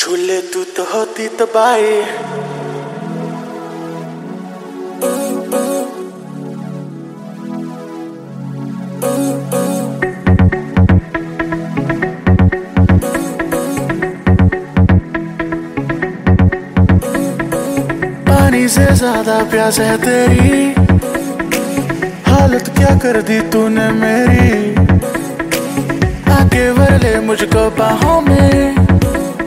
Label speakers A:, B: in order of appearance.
A: छूले तू तो होती तबाही। पानी से ज्यादा प्यास है तेरी, हालत क्या कर दी तूने मेरी। आके भर ले मुझको बाहों में,